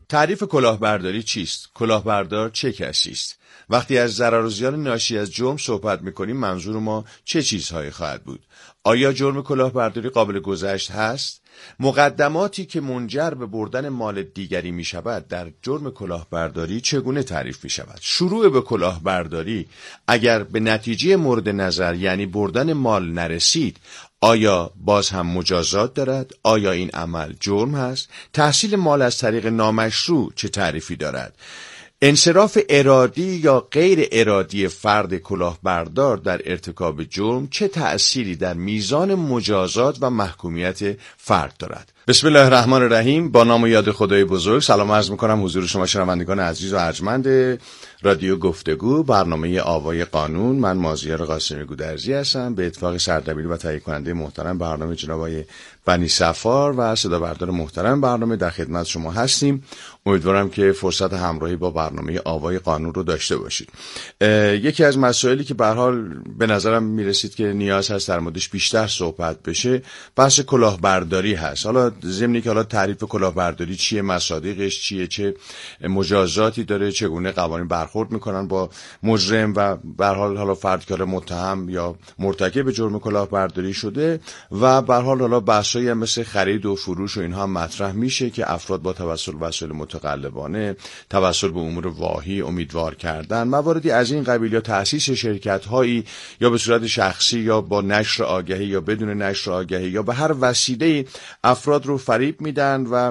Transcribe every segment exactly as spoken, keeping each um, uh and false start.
تعریف کلاهبرداری چیست؟ کلاهبردار چه کسی است؟ وقتی از ضرر و زیان ناشی از جرم صحبت می‌کنیم منظور ما چه چیزهایی خواهد بود؟ آیا جرم کلاهبرداری قابل گذشت هست؟ مقدماتی که منجر به بردن مال دیگری می شود در جرم کلاهبرداری چگونه تعریف می شود؟ شروع به کلاهبرداری اگر به نتیجه مورد نظر یعنی بردن مال نرسید آیا باز هم مجازات دارد؟ آیا این عمل جرم هست؟ تحصیل مال از طریق نامشروع چه تعریفی دارد؟ انصراف ارادی یا غیر ارادی فرد کلاهبردار در ارتکاب جرم چه تأثیری در میزان مجازات و محکومیت فرد دارد؟ بسم الله الرحمن الرحیم. با نام و یاد خدای بزرگ سلام عرض میکنم حضور شما شنوندگان عزیز و ارجمند رادیو گفتگو، برنامه آوای قانون. من مازیار قاسمی گودرزی هستم. به اتفاق سردبیری و تهیه کننده محترم برنامه جناب آقای بنی صفار و صدا بردار محترم برنامه در خدمت شما هستیم. امیدوارم که فرصت همراهی با برنامه آوای قانون رو داشته باشید. یکی از مسائلی که به هر حال به نظرم میرسید که نیاز هست در موردش بیشتر صحبت بشه بحث کلاهبرداری هست. حالا ضمنی که حالا تعریف کلاهبرداری چیه، مصادیقش چیه، چه مجازاتی داره، چگونه قوانین برخورد میکنن با مجرم و به هر حال حالا فرد که متهم یا مرتکب جرم کلاهبرداری شده و به هر حال حالا بحثایی هم مثل خرید و فروش و اینها مطرح میشه که افراد با توسل وسایل متقلبانه، توسل به امور واهی امیدوار کردن، مواردی از این قبیل یا تأسیس شرکت‌هایی یا به صورت شخصی یا با نشر آگهی یا بدون نشر آگهی یا به هر وسیله افراد رو فریب میدن و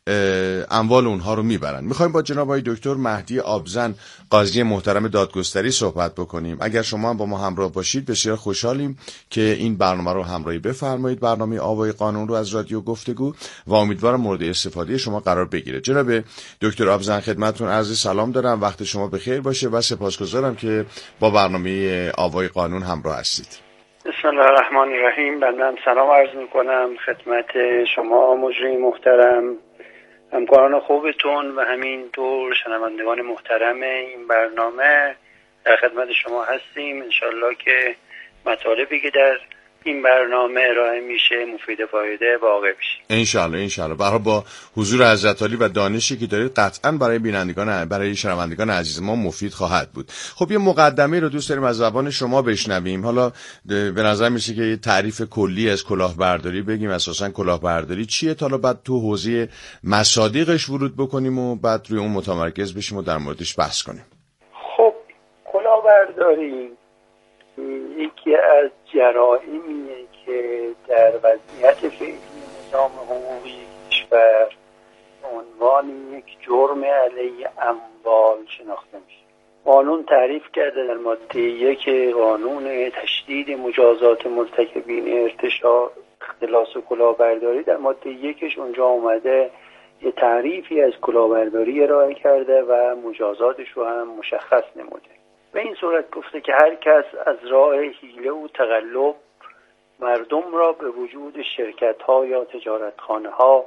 اموال اونها رو میبرن. میخوایم با جناب آقای دکتر مهدی آبزن قاضی محترم دادگستری صحبت بکنیم. اگر شما هم با ما همراه باشید بسیار خوشحالیم که این برنامه رو همراهی بفرمایید، برنامه آوای قانون رو از رادیو گفتگو، و امیدوارم مورد استفاده شما قرار بگیره. جناب دکتر آبزن خدمتتون عرض سلام دارم، وقت شما بخیر باشه و سپاسگزارم که با برنامه آوای قانون همراه هستید. بسم الله الرحمن الرحیم. بنده سلام عرض میکنم خدمت شما مجری محترم، همکاران خوبتون و همینطور شنوندگان محترم این برنامه. در خدمت شما هستیم. انشالله که مطالبی که در این برنامه ارائه میشه مفید فایده واقع بشه. انشالله انشالله. برای با حضور حضرت عالی و دانشی که دارید قطعا برای بینندگان برای شنوندگان عزیز ما مفید خواهد بود. خب یه مقدمه رو دوست داریم از زبان شما بشنویم. حالا به نظر میشه که یه تعریف کلی از کلاهبرداری بگیم، اساسا کلاهبرداری چیه، تا بعد تو حوزه مصادیقش ورود بکنیم و بعد روی اون متمرکز بشیم و در موردش بحث کنیم. خب کلاهبرداری یکی از جرائمیه که در وضعیت فعلی نظام حقوقی کشور به عنوان یک جرم علیه اموال شناخته میشه. قانون تعریف کرده در ماده یک قانون تشدید مجازات مرتکبین ارتشاء اختلاس و کلاهبرداری، در ماده یکش اونجا اومده یه تعریفی از کلاهبرداری ارائه کرده و مجازاتش رو هم مشخص نموده. به این صورت گفته که هر کس از راه حیله و تقلب مردم را به وجود شرکت ها یا تجارت خانه ها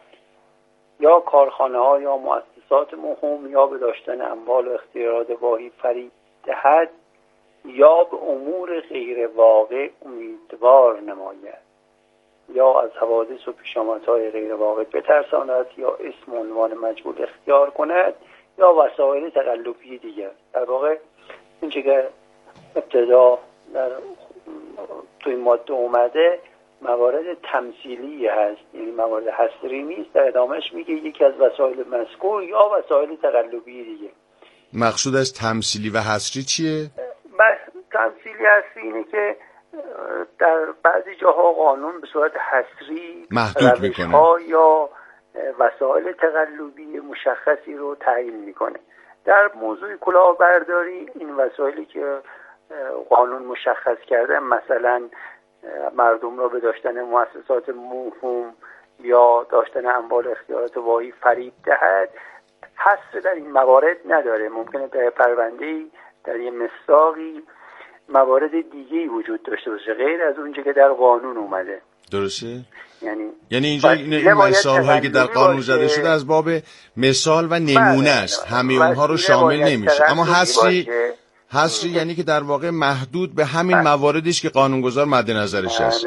یا کارخانه ها یا مؤسسات مهم یا به داشتن اموال و اختیارات واهی فریب دهد یا به امور غیر واقع امیدوار نماید یا از حوادث و پیشامدهای غیر واقع بترساند یا اسم و عنوان مجهول اختیار کند یا وسایل تقلبی دیگر. در واقع این که ابتدا در توی ماده اومده موارد تمثیلی هست، یعنی موارد حصری نیست. در ادامهش میگه یکی از وسایل مذکور یا وسایل تقلبی دیگه. مقصود از تمثیلی و حصری چیه؟ تمثیلی حصری اینه که در بعضی جاها قانون به صورت حصری محدود میکنه یا وسایل تقلبی مشخصی رو تعیین میکنه. در موضوع کلاهبرداری این وسایلی که قانون مشخص کرده، مثلا مردم را به داشتن مؤسسات مهم یا داشتن اموال اختیارات واهی فریب دهد، حصر در این موارد نداره. ممکنه در پرونده‌ای در یه مصداقی موارد دیگه‌ای وجود داشته باشه غیر از اونچه که در قانون اومده. درسته؟ یعنی یعنی اینجا این مثال هایی که در قانون زده شده از باب مثال و نمونه است، همه اونها رو شامل نمیشه. اما حصری حصری یعنی که در واقع محدود به همین مواردی است که قانونگذار مد نظرش است.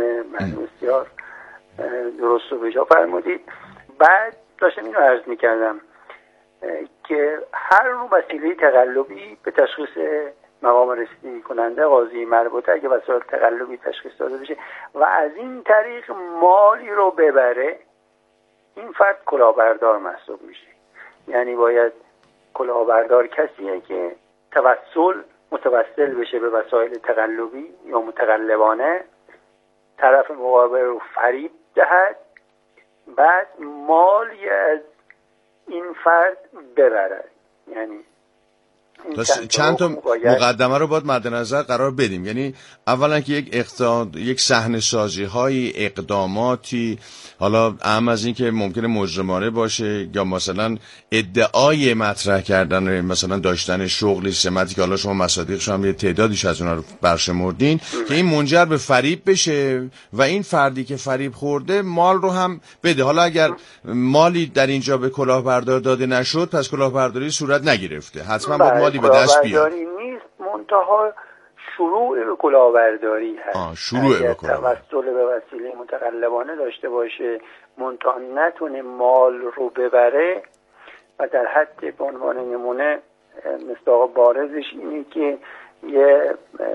بسیار درست و بجا فرمودید. بعد داشتم اینو عرض می‌کردم که هر نوع وسیله تقلبی به تشخیص مقام رسیدگی کننده قاضی مربوطه اگه وسایل تقلبی تشخیص داده بشه و از این طریق مالی رو ببره، این فرد کلاهبردار محسوب میشه. یعنی باید کلاهبردار کسیه که توسل متوسل بشه به وسایل تقلبی یا متقلبانه، طرف مقابل رو فریب دهد، بعد مالی از این فرد ببرد. یعنی چند, چند تا مقدمه رو باید مد نظر قرار بدیم. یعنی اولا که یک اقدام، یک صحنه سازی های اقداماتی، حالا اهم از این که ممکنه مجرمانه باشه یا مثلا ادعای مطرح کردن مثلا داشتن شغلی سمتی که حالا شما مصادیقش هم یه تعدادیش از اونها رو برشمردین که این منجر به فریب بشه و این فردی که فریب خورده مال رو هم بده. حالا اگر مالی در اینجا به کلاهبردار داده نشد پس کلاهبرداری صورت نگرفته، حتما باید مالی به دست بیاد. نیست، منتها شروع به کلاهبرداری هست. آه شروع به کلاهبرداری، توسل به وسیله متقلبانه داشته باشه، منتها نتونه مال رو ببره و در حد به عنوان نمونه مصداق بارزش اینه که یه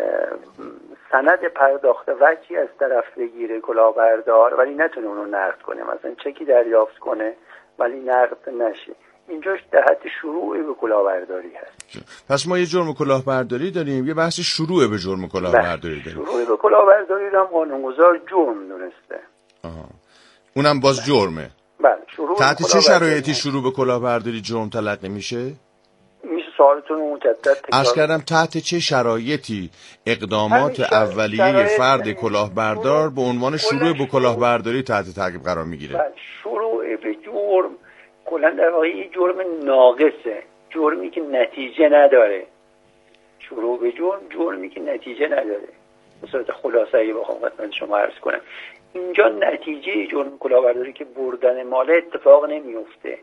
سند پرداخت وجهی از طرف بگیره کلاهبردار ولی نتونه اونو نقد کنه، مثلا چکی دریافت کنه ولی نقد نشه، اینجاش در حد شروع به کلاهبرداری هست. پس ما یه جرم کلاهبرداری داریم، یه بحث شروع به جرم کلاهبرداری داریم. شروع به کلاهبرداری رو هم قانونگذار جرم دونسته. آها. اونم باز جرمه. بله. شروع تحت چه شرایطی شروع به کلاهبرداری جرم تلقی میشه؟ میشه سوالتون رو مجدد تکرار؟ عرض کردم تحت چه شرایطی اقدامات اولیه فرد کلاهبردار به عنوان شروع به کلاهبرداری تحت تعقیب قرار میگیره؟ بله. شروع به جرم کلا در واقع یه جرم ناقصه، جرمی که نتیجه نداره. شروع به جرم جرمی که نتیجه نداره. به صورت خلاصه‌ای بخوام خدمت شما عرض کنم، اینجا نتیجه جرم کلاهبرداری که بردن مال اتفاق نمیفته،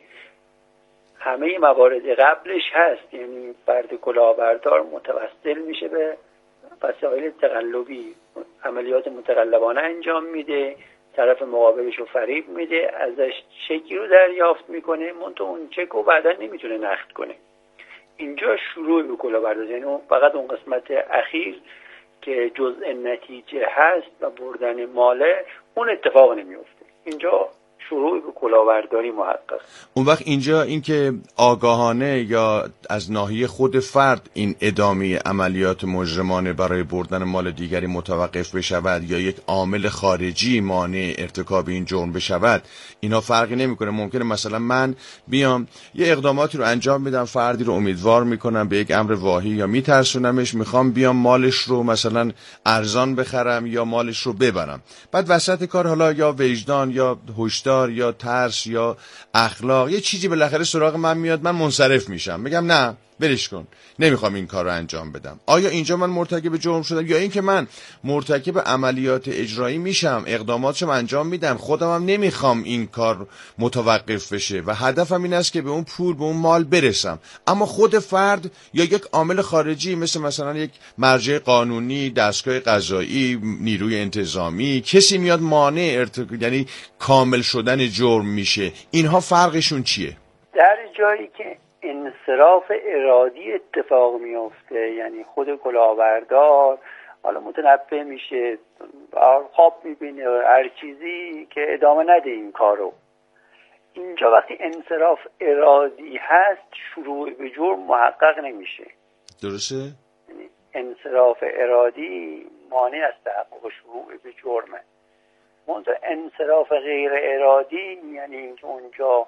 همه موارد قبلش هست. یعنی فرد کلاهبردار متوسل میشه به وسایل تقلبی، عملیات متقلبانه انجام میده، طرف مقابلش رو فریب میده، ازش چکی رو دریافت میکنه، منتها اون چک رو بعدا نمیتونه نقد کنه. اینجا شروع به کلاهبرداری، یعنی فقط اون قسمت اخیر که جزء نتیجه هست و بردن ماله، اون اتفاق نمیفته. اینجا شروع به کلاهبرداری محقق. اون وقت اینجا این که آگاهانه یا از ناحیه خود فرد این ادامه عملیات مجرمانه برای بردن مال دیگری متوقف بشود یا یک عامل خارجی مانع ارتکاب این جرم بشود، اینا فرقی نمیکنه. ممکنه مثلا من بیام یه اقداماتی رو انجام میدم، فردی رو امیدوار میکنم به یک امر واهی یا میترسونمش، میخوام بیام مالش رو مثلا ارزان بخرم یا مالش رو ببرم، بعد وسط کار حالا یا وجدان یا هشدار یا ترس یا اخلاق یه چیزی بالاخره سراغ من میاد، من منصرف میشم، میگم نه ولش کن، نمیخوام این کار رو انجام بدم. آیا اینجا من مرتکب جرم شدم یا اینکه من مرتکب عملیات اجرایی میشم، اقداماتشم انجام میدم، خودم هم نمیخوام این کار متوقف بشه و هدفم این است که به اون پول به اون مال برسم، اما خود فرد یا یک عامل خارجی مثل مثلا یک مرجع قانونی، دستگاه قضایی، نیروی انتظامی، کسی میاد مانع ارتکاب یعنی کامل شدن جرم میشه، اینها فرقشون چیه؟ در جایی که انصراف ارادی اتفاق میفته، یعنی خود کلاهبردار حالا متنبه میشه، خواب میبینه هر چیزی که ادامه نده این کارو، اینجا وقتی انصراف ارادی هست شروع به جرم محقق نمیشه. درسته؟ یعنی انصراف ارادی مانع از تحقق شروع به جرمه. منتها انصراف غیر ارادی یعنی اینکه اونجا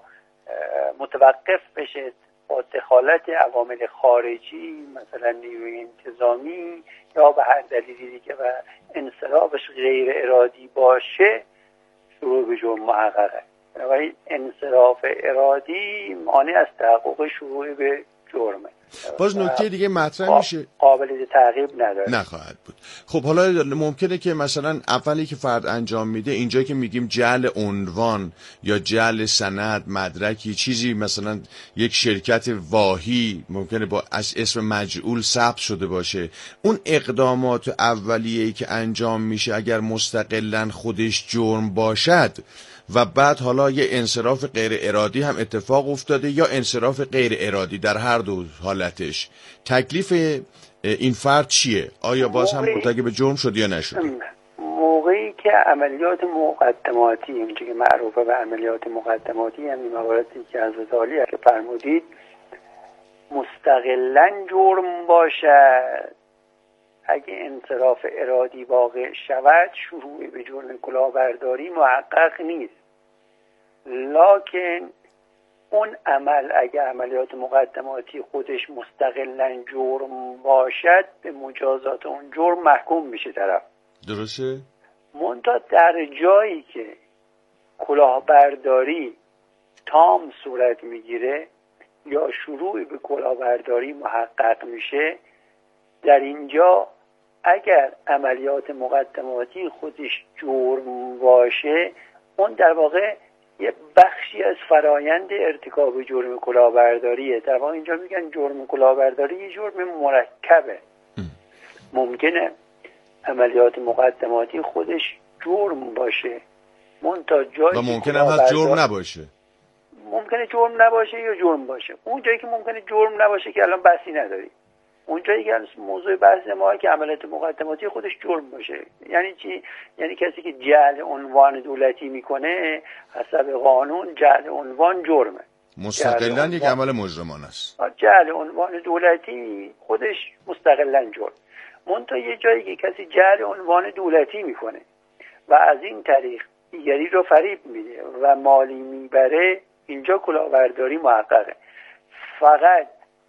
متوقف بشه با دخالت عوامل خارجی مثلا نیروی انتظامی یا به هر دلیلی دیگه و انصرافش غیر ارادی باشه، شروع به جرم محققه. بنابراین انصراف ارادی مانع از تحقق شروع به جرمه. باز نکته دیگه مطرح میشه، قابل تعقیب نداره، نخواهد بود. خب حالا ممکنه که مثلا اولی که فرد انجام میده، اینجا که میگیم جعل عنوان یا جعل سند، مدرکی، چیزی مثلا یک شرکت واهی ممکنه با اسم مجعول ثبت شده باشه، اون اقدامات اولیه‌ای که انجام میشه اگر مستقلاً خودش جرم باشد و بعد حالا یه انصراف غیر ارادی هم اتفاق افتاده یا انصراف غیر ارادی، در هر دو حالتش تکلیف این فرد چیه؟ آیا باز هم مرتکب جرم شد یا نشد؟ موقعی که عملیات مقدماتی، اونچه که معروفه به عملیات مقدماتی، همین مواردی که حضرت عالی که فرمودید مستقلاً جرم باشد، اگه انصراف ارادی واقع شود شروع به جرم کلاهبرداری محقق نیست. لکن اون عمل اگه عملیات مقدماتی خودش مستقلاً جرم باشد به مجازات اون جرم محکوم میشه طرف. درسته؟ منتها در جایی که کلاهبرداری تام صورت میگیره یا شروع به کلاهبرداری محقق میشه، در اینجا اگر عملیات مقدماتی خودش جرم باشه، اون در واقع یه بخشی از فرایند ارتکاب جرم کلاهبرداریه. در واقع اینجا میگن جرم کلاهبرداری یه جرم مرکبه. ممکنه عملیات مقدماتی خودش جرم باشه، منتها جایی و ممکنه هم هست جرم نباشه. ممکنه جرم نباشه یا جرم باشه. اون جایی که ممکنه جرم نباشه که الان بحثی نداری. اون جایی که موضوع بحث ما که عملیات مقدماتی خودش جرم باشه. یعنی چی؟ یعنی کسی که جعل عنوان دولتی میکنه حسب قانون جعل عنوان جرمه. مستقلاً یک عمل مجرمانه است. جعل عنوان دولتی خودش مستقلاً جرم. منتها یه جایی که کسی جعل عنوان دولتی میکنه و از این طریق دیگری رو فریب میده و مالی میبره، اینجا کلاهبرداری محققه. فقط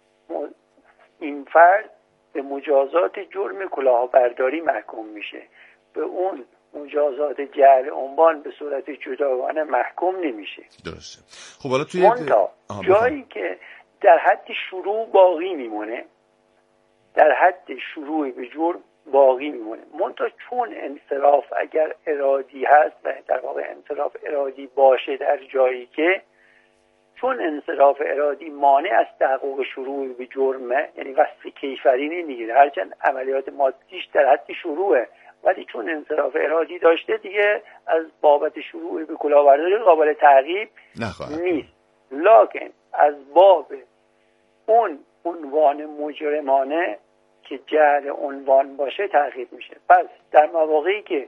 این فرد به مجازات جرم کلاهبرداری محکوم میشه، به اون مجازات جعل عنوان به صورت جداگانه محکوم نمیشه. درسته. خب حالا توی منتها جایی که در حد شروع باقی میمونه، در حد شروع به جرم باقی میمونه، منتها چون انصراف اگر ارادی هست و در واقع انصراف ارادی باشه، در جایی که چون انصراف ارادی مانع از تحقق شروع به جرمه، یعنی وصف کیفری نمیگیره، هرچند عملیات مادیش در حد شروعه، ولی چون انصراف ارادی داشته دیگه از بابت شروع به کلاهبرداری قابل تعقیب نیست. لکن از باب اون عنوان مجرمانه که جعل عنوان باشه تعقیب میشه. پس در مواقعی که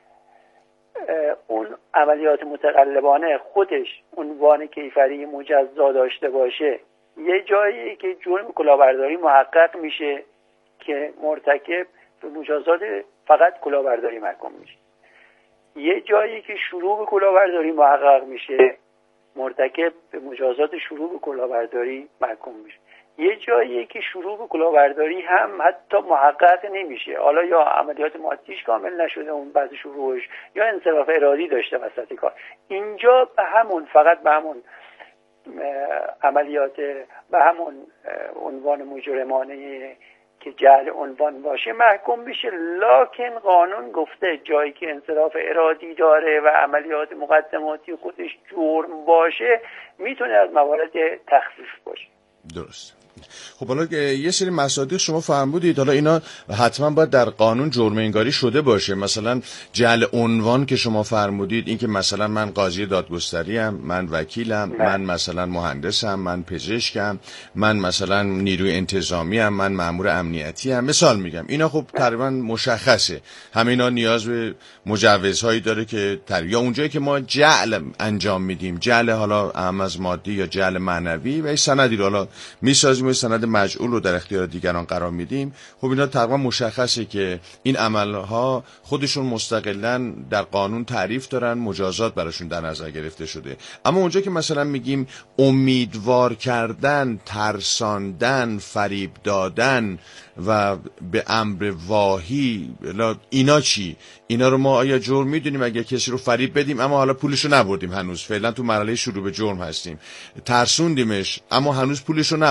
اون عملیات متقلبانه خودش عنوان کیفری مجزا داشته باشه، یه جایی که جرم کلاهبرداری محقق میشه که مرتکب به مجازات فقط کلاهبرداری محکوم میشه. یه جایی که شروع به کلاهبرداری محقق میشه، مرتکب به مجازات شروع به کلاهبرداری محکوم میشه. یه جایی که شروع به کلاهبرداری هم حتی محقق نمیشه، حالا یا عملیات مادیش کامل نشده اون بعد شروعش، یا انصراف ارادی داشته وسط کار، اینجا به همون فقط به همون عملیات به همون عنوان مجرمانه که جعل عنوان باشه محکوم میشه. لکن قانون گفته جایی که انصراف ارادی داره و عملیات مقدماتی خودش جرم باشه میتونه از موارد تخفیف باشه. درست. خب حالا یه سری مصادیق شما فرمودید، حالا اینا حتما باید در قانون جرم انگاری شده باشه. مثلا جعل عنوان که شما فرمودید، این که مثلا من قاضی دادگستری ام، من وکیلم، من مثلا مهندسم، من پزشکم، من مثلا نیروی انتظامی ام، من مأمور امنیتی ام، مثال میگم. اینا خب تقریبا مشخصه، همه اینا نیاز به مجوزهایی داره که تر... یا اونجایی که ما جعل انجام میدیم، جعل حالا اهم از مادی یا جعل معنوی، و این سندی رو حالا میسازیم و سند مجعول رو در اختیار دیگران قرار میدیم، خب اینا تقریبا مشخصه که این عملها خودشون مستقلاً در قانون تعریف دارن، مجازات براشون در نظر گرفته شده. اما اونجا که مثلا میگیم امیدوار کردن، ترساندن، فریب دادن و به امر واهی، اینا چی؟ اینا رو ما آیا جرم میدونیم اگه کسی رو فریب بدیم اما حالا پولشو نبردیم، هنوز فعلا تو مرحله شروع به جرم هستیم، ترسوندیمش اما هنوز پولشو نبردیم،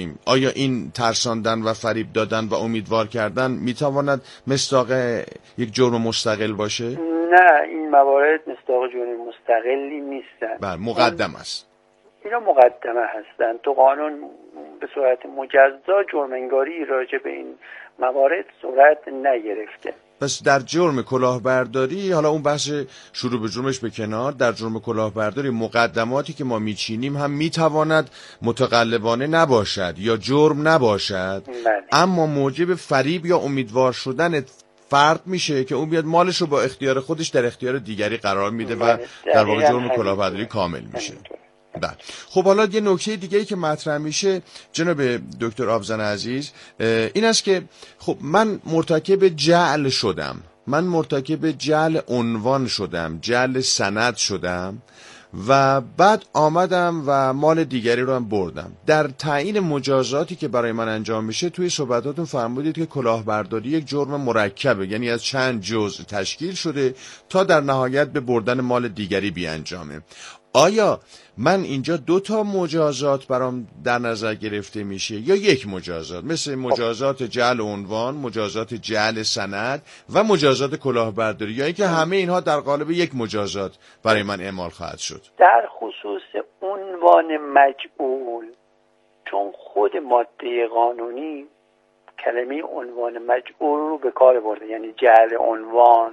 میکنیم، آیا این ترساندن و فریب دادن و امیدوار کردن میتواند مصداق یک جرم مستقل باشه؟ نه، این موارد مصداق جرم مستقلی نیستن. بله، مقدم است. اینا مقدمه هستن. تو قانون به صورت مجزا جرم‌انگاری راجع به این موارد صورت نگرفته. پس در جرم کلاهبرداری، حالا اون بحث شروع به جرمش به کنار، در جرم کلاهبرداری مقدماتی که ما میچینیم هم میتواند متقلبانه نباشد یا جرم نباشد، بله. اما موجب فریب یا امیدوار شدن فرد میشه که اون بیاد مالش رو با اختیار خودش در اختیار دیگری قرار میده و در واقع جرم کلاهبرداری کامل میشه. بله. خب حالا یه نکته دیگه‌ای که مطرح میشه جناب دکتر آبزن عزیز این است که خب من مرتکب جعل شدم، من مرتکب جعل عنوان شدم، جعل سند شدم و بعد آمدم و مال دیگری رو هم بردم. در تعیین مجازاتی که برای من انجام میشه توی صحبتاتون فرمودید که کلاهبرداری یک جرم مرکبه، یعنی از چند جزء تشکیل شده تا در نهایت به بردن مال دیگری بیانجامه. آیا من اینجا دو تا مجازات برام در نظر گرفته میشه یا یک مجازات، مثل مجازات جعل عنوان، مجازات جعل سند و مجازات کلاهبرداری، یا اینکه همه اینها در قالب یک مجازات برای من اعمال خواهد شد؟ در خصوص عنوان مجعول، چون خود ماده قانونی کلمه عنوان مجعول رو به کار برده، یعنی جعل عنوان،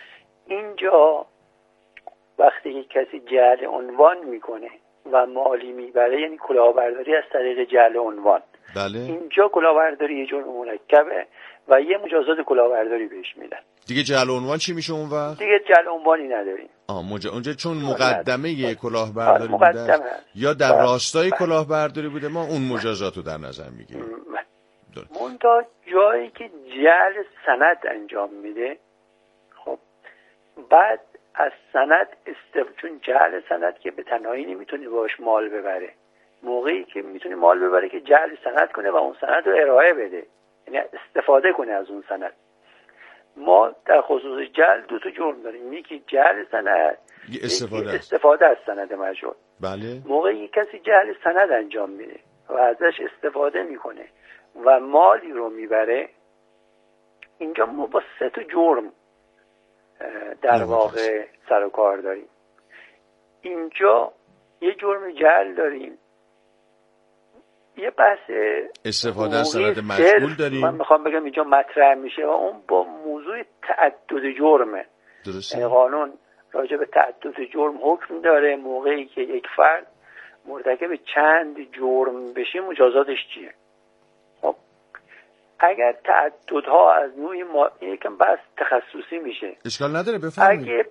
اینجا وقتی که کسی جعل عنوان میکنه و مالی میبره یعنی کلاهبرداری از طریق جعل عنوان. بله. اینجا کلاهبرداری یه جرم مرکبه و یه مجازات کلاهبرداری بهش میدن. دیگه جعل عنوان چی میشه اون وقت؟ دیگه جعل عنوانی نداریم. آه مج... اونجا چون مقدمه یه کلاهبرداری مقدمه بوده یا در بله. راستای بله. کلاهبرداری بوده، ما اون مجازات رو در نظر میگیریم. منتها جایی که جعل سند انجام میده، خب بعد از سند استف... چون جعل سند که به تنهایی نمیتونه باش مال ببره، موقعی که میتونه مال ببره که جعل سند کنه و اون سند رو ارائه بده، یعنی استفاده کنه از اون سند. ما در خصوص جعل دو تا جرم داریم، یکی جعل سند، استفاده, استفاده از سند مجعول. بله. موقعی کسی جعل سند انجام میده و ازش استفاده میکنه و مالی رو میبره، اینجا ما با سه تا جرم در واقع سر و کار داریم. اینجا یه جرم جعل داریم، یه بحث استفاده از سند مجعول داریم، من میخوام بگم اینجا مطرح میشه و اون با موضوع تعدد جرمه. درسته. یعنی قانون راجع به تعدد جرم حکم داره، موقعی که یک فرد مرتکب چند جرم بشه مجازاتش چیه. خب اگر تعددها از نوع ما... یکم بحث تخصصی میشه، اشکال نداره بفرمایید. اگه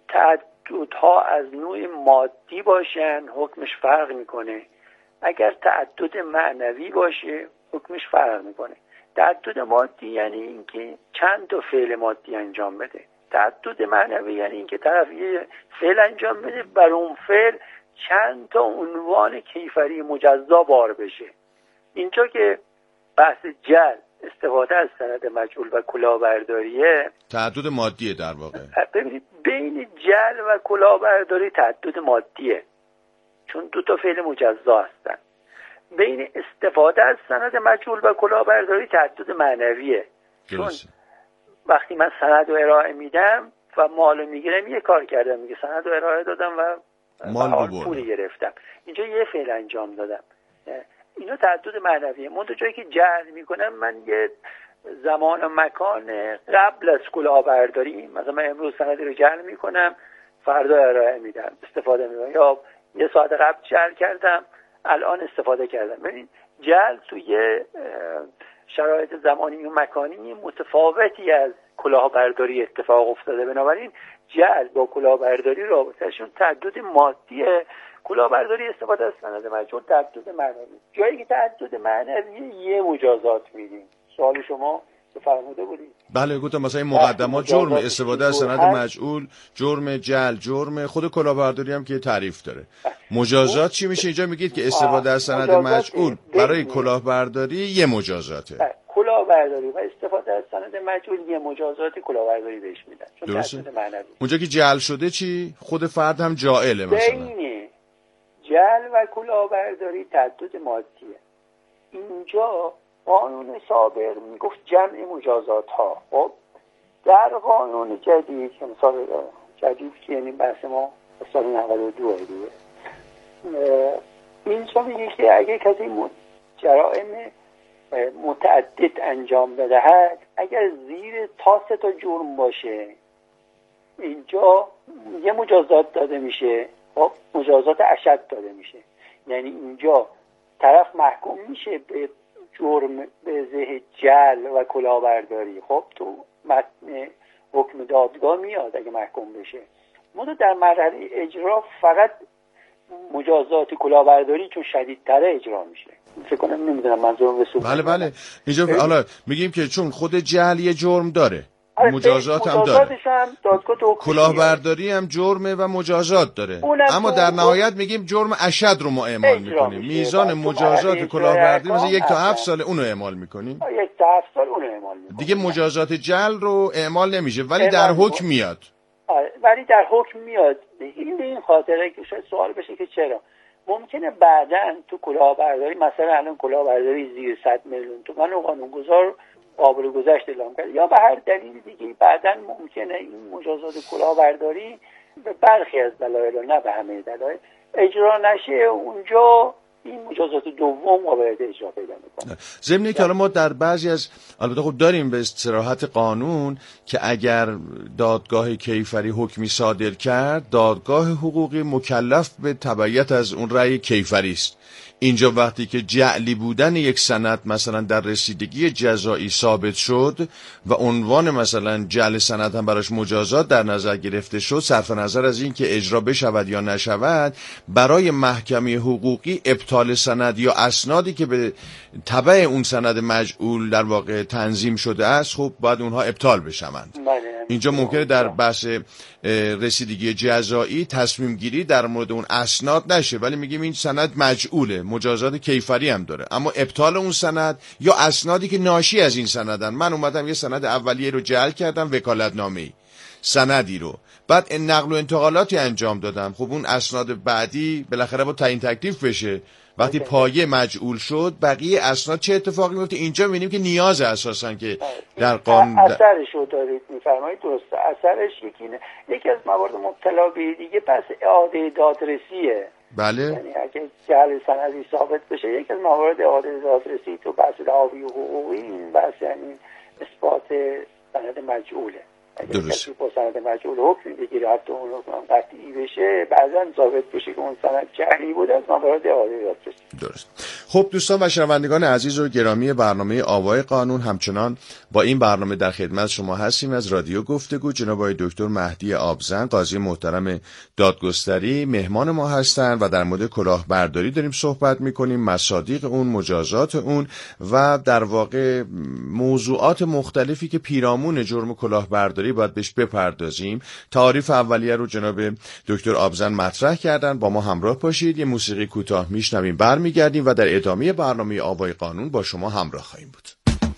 تعددها از نوع مادی باشن حکمش فرق میکنه، اگر تعدد معنوی باشه حکمش فرق میکنه. تعدد مادی یعنی اینکه چند تا فعل مادی انجام بده، تعدد معنوی یعنی اینکه طرف یه فعل انجام بده بر اون فعل چند تا عنوان کیفری مجزا بار بشه. اینجا که بحث جعل، استفاده از سند مجعول و کلاهبرداریه، تعدد مادیه در واقع. ببینید بین جعل و کلاهبرداری تعدد مادیه، چون دو تا فعل مجزا هستن. بین استفاده از سند مجعول و کلاهبرداری تعدد معنویه، چون وقتی من سند رو ارائه میدم و مال رو میگیرم یه کار کردم، میگه سند رو ارائه دادم و مال پولی گرفتم، اینجا یه فعل انجام دادم. اینا تعدد معنویه. من تو جایی که جعل میکنم من یه زمان و مکان قبل از کلاهبرداری، مثلا من امروز سند رو جعل میکنم فردا ارائه میدم، استفاده میکنم، یا یه ساعت قبل جعل کردم الان استفاده کردم. ببین جعل توی شرایط زمانی و مکانی متفاوتی از کلاهبرداری اتفاق افتاده، بنابراین جعل با کلاهبرداری رابطهشون تعدد مادیه، کلاهبرداری استفاده از سند مجعول تعدد معنوی. جایی که تعدد معنوی یه مجازات میدیم. سوال شما فرموده بودید. بله گفتم مثلا این مقدمات جرم، استفاده از سند مجعول جرم، جعل جرم، خود کلاهبرداری هم که تعریف داره. مجازات چی میشه؟ اینجا میگید که استفاده از سند مجعول برای کلاهبرداری یه مجازاته. کلاهبرداری و استفاده از سند مجعول یه مجازات کلاهبرداری بهش میدن، چون تعدد معنوی. اونجا که جعل شده چی؟ خود فرد هم جاعله مثلا. بین جعل و کلاهبرداری تعدد مادیه. اینجا قانون سابق میگفت جمع مجازات ها. خب در قانون جدید که مثال جدید که یعنی بحث ما سال نود و دو دیگه، اینجا میگه که اگه کسی جرائم متعدد انجام بدهد، اگر زیر تا سه تا جرم باشه اینجا یه مجازات داده میشه، خب مجازات اشد داده میشه. یعنی اینجا طرف محکوم میشه به جرم به زه جعل و کلاهبرداری، خب تو متن حکم دادگاه میاد اگه محکوم بشه. ما در مرحله اجرا فقط مجازات کلاهبرداری چون شدیدتره اجرا میشه. فکر کنم نمیدونم منظورم رسید. بله بله اینجا حالا میگیم که چون خود جعل یه جرم داره، مجازات هم داره، کلاهبرداری هم جرمه و مجازات داره، اما در نهایت میگیم جرم اشد رو ما اعمال میکنیم. میزان مجازات کلاهبرداری مثلا یک تا هفت سال اونو اعمال میکنیم، یک تا هفت سال اونو اعمال میکنیم. دیگه مجازات جعل رو اعمال نمیشه ولی در حکم میاد. آره ولی در حکم میاد. این به این خاطره که شاید سوال بشه که چرا ممکنه بعداً تو کلاهبرداری مثلا الان کلاهبرداری زیر صد میلیون تومان و قانونگذار قابل گذشت اعلام کرد یا به هر دلیل دیگه بعداً ممکنه این مجازات کلاهبرداری به برخی از دلایل و نه به همه دلایل اجرا نشه، اونجا این مجازات دوم قابلیت اجرا پیدا میکنه. ضمن که حالا ما در بعضی از البته خب داریم به صراحت قانون که اگر دادگاه کیفری حکمی صادر کرد، دادگاه حقوقی مکلف به تبعیت از اون رأی کیفری است. اینجا وقتی که جعلی بودن یک سند مثلا در رسیدگی جزایی ثابت شد و عنوان مثلا جعل سند هم براش مجازات در نظر گرفته شد، صرف نظر از این که اجرا بشود یا نشود، برای محکمه حقوقی ابطال سند یا اسنادی که به تبع اون سند مجعول در واقع تنظیم شده است، خب باید اونها ابطال بشوند. اینجا ممکنه در بحث رسیدگی جزایی تصمیم گیری در مورد اون اسناد نشه، ولی میگیم این سند مجعوله، مجازات کیفری هم داره، اما ابطال اون سند یا اسنادی که ناشی از این سندن، من اومدم یه سند اولیه رو جعل کردم، وکالتنامه‌ای سندی رو، بعد نقل و انتقالاتی انجام دادم، خب اون اسناد بعدی بالاخره با تعیین تکلیف بشه. وقتی پایه مجعول شد بقیه اسناد چه اتفاقی میفته؟ اینجا می‌بینیم که نیاز اساساً که در قانون اثرش رو دارید می‌فرمایید، درسته. اثرش یکی نه. یکی از موارد مبتلا به دیگه پس اعاده دادرسیه. بله. یعنی اگه جعل سندی ثابت بشه، یکی از موارد اعاده دادرسی تو بحث دعاوی حقوقی این بحث یعنی اثبات سند مجعوله. درست. کسی با سند مجعول حکم بگیره حتی اون حکم قطعی بشه، بعضا ثابت بشه که اون سند جعلی بود، از موارد اعاده دادرسی. درست. خب دوستان و شنوندگان عزیز و گرامی برنامه آوای قانون، همچنان با این برنامه در خدمت شما هستیم از رادیو گفتگو. جناب آقای دکتر مهدی آبزن، قاضی محترم دادگستری، مهمان ما هستند و در مورد کلاهبرداری داریم صحبت میکنیم، مصادیق اون، مجازات اون و در واقع موضوعات مختلفی که پیرامون جرم کلاهبرداری باید بهش بپردازیم. تعریف اولیه رو جناب دکتر آبزن مطرح کردن، با ما همراه باشید. یه موسیقی کوتاه میشنویم، برمیگردیم و در ادامه برنامه آوای قانون با شما همراه خواهیم بود.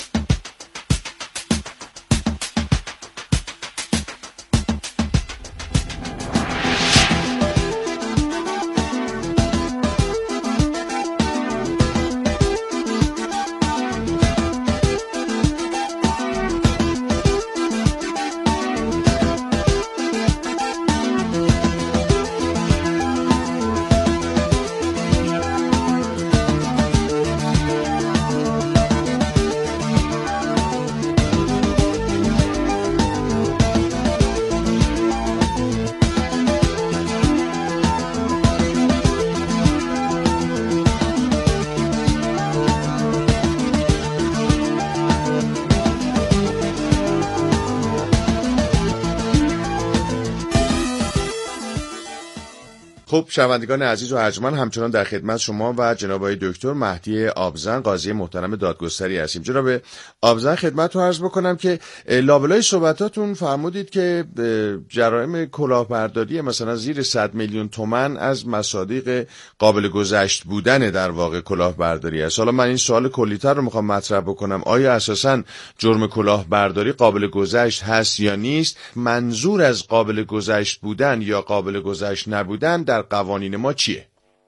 خب شنوندگان عزیز و ارجمند، همچنان در خدمت شما و جناب آقای دکتر مهدی آبزن، قاضی محترم دادگستری هستیم. جناب آبزن خدمتتون عرض بکنم که لابلای صحبتاتون فرمودید که جرایم کلاهبرداری مثلا زیر صد میلیون تومان از مصادیق قابل گذشت بودن در واقع کلاهبرداری است. حالا من این سوال کلی‌تر رو میخوام مطرح بکنم، آیا اساساً جرم کلاهبرداری قابل گذشت هست یا نیست؟ منظور از قابل گذشت بودن یا قابل گذشت نبودن در قوانین ما چیه؟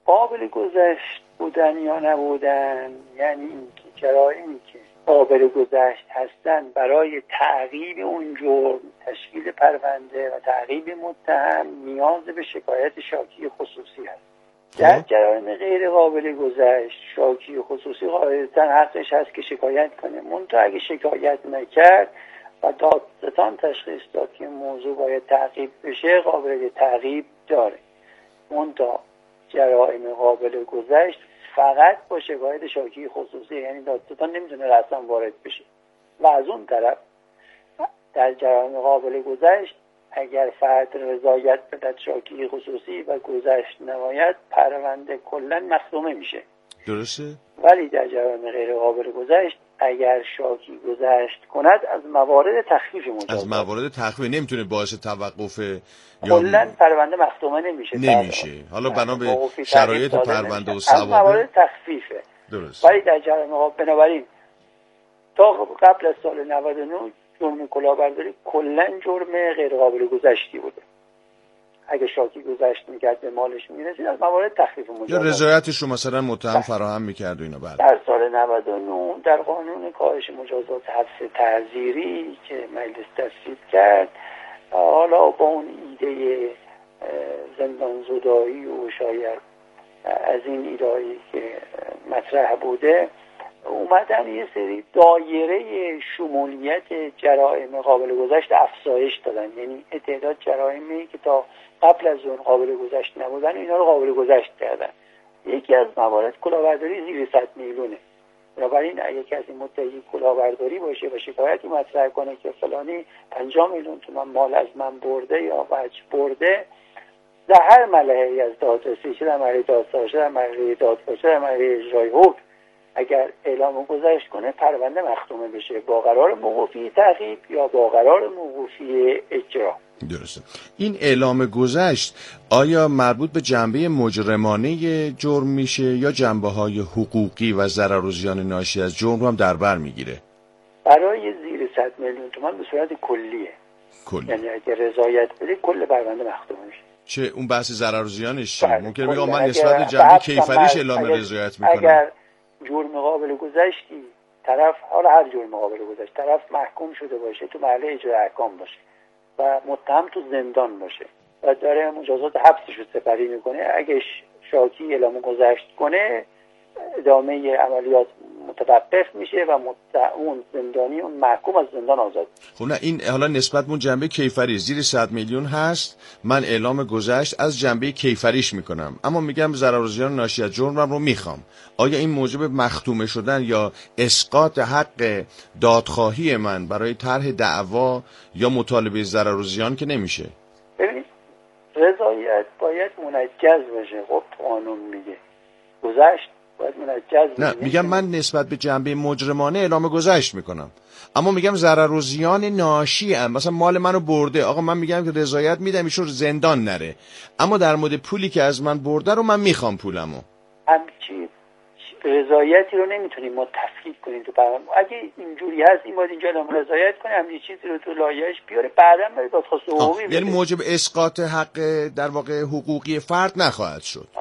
قابل گذشت بودن یا نبودن یعنی اینکه جرائمی که قابل گذشت هستن برای تعقیب اون جرم، تشکیل پرونده و تعقیب متهم نیاز به شکایت شاکی خصوصی هست. در جرایم غیر قابل گذشت شاکی خصوصی قاعدتاً حقش هست که شکایت کنه، منتها اگه شکایت نکرد و دادستان تشخیص داد که موضوع باید تعقیب بشه قابل تعقیب داره. منتها جرایم قابل گذشت فقط با شکایت شاکی خصوصی، یعنی دادستان نمیتونه رسما وارد بشه. و از اون طرف در جرایم قابل گذشت اگر فرد رضایت بدهد شاکی خصوصی و گذشت نماید پرونده کلا مخدومه میشه. درسته؟ ولی در جرایم غیر قابل گذشت اگر شاکی گذشت کند از موارد تخفیف مجازات، از موارد تخفیف نمیتونه باعث توقف کلا پرونده مخدومه نمیشه نمیشه حالا بنا به شرایط پرونده و ثوابت از موارد تخفیفه. درست. ولی در جرایم قابل بنابراین تا قبل از سال نود و نه جرم کلاهبرداری کلا جرم غیر قابل گذشتی بوده. اگه شاکی گذشت میکرد به مالش میرسید از موارد تخفیف مجازات یا رضایتش رو مثلا متهم فراهم میکرد و اینا. بعد در سال نود و نه در قانون کاهش مجازات حبس تعزیری که مجلس تصویب کرد، حالا با اون ایده زندان زدایی و شاید از این ایده‌ای که مطرح بوده اومدن یه سری دایره شمولیت جرائم قابل گذشت افزایش دادن، یعنی تعداد جرائمی که تا قبل از اون قابل گذشت نبودن اینا رو قابل گذشت کردن. یکی از موارد کلاهبرداری زیر صد میلیونه. بنابراین اگه کسی مدعی کلاهبرداری باشه و شکایتی مطرح کنه که فلانی پنجاه میلیون تومان مال از من برده یا وجه برده، در هر ملحه‌ای از دادرسی چه در مرحله دادسازی چه در مرحله دادگاه چه در مرحله اجرای حکم اگر اعلام گذشت کنه پرونده مختومه بشه با قرار موقوفی تعقیب یا با قرار موقوفی اجرا. درسته. این اعلام گذشت آیا مربوط به جنبه مجرمانه جرم میشه یا جنبه‌های حقوقی و ضرر و زیان ناشی از جرم رو هم در بر میگیره؟ برای زیر صد میلیون تومان به صورت کلیه. کلی. یعنی اگه رضایت بده کل پرونده مختومه میشه. چه اون بحث ضرر و زیانش چیه؟ ممکنه بگم من اگر نسبت به جنبه کیفریش اعلام رضایت میکنم. اگر جرم قابل گذشتی طرف، حالا هر جرم قابل گذشت طرف محکوم شده باشه تو محله اجرای احکام باشه و متهم تو زندان باشه و داره مجازات حبسش رو سپری میکنه، اگه شاکی اعلام گذشت کنه ادامه عملیات متوقف میشه و اون زندانی اون محکوم از زندان آزاد. خب نه این حالا نسبت به جنبه کیفری زیر صد میلیون هست، من اعلام گذشت از جنبه کیفریش میکنم اما میگم ضرر و زیان ناشی از جرمم رو میخوام، آیا این موجب مختومه شدن یا اسقاط حق دادخواهی من برای طرح دعوا یا مطالبه ضرر و زیان که نمیشه؟ ببینید رضایت باید منجز باشه. خب قانون میگه گذشت باید منجز. نه میگم من نسبت به جنبه مجرمانه اعلام گذشت میکنم اما میگم ضرر و زیان ناشی ام، مثلا مال منو برده، آقا من میگم که رضایت میدم ایشون زندان نره اما در مورد پولی که از من برده رو من میخوام پولمو. همچی رضایتی رو نمیتونیم ما تفکیک کنیم تو برنامه. اگه اینجوری هست این باید اینجا اعلام رضایت کنه، همین چیزی رو تو لایحه‌اش بیاره بعداً بره دادخواست حقوقی. یعنی موجب اسقاط حق در واقع حقوقی فرد نخواهد شد.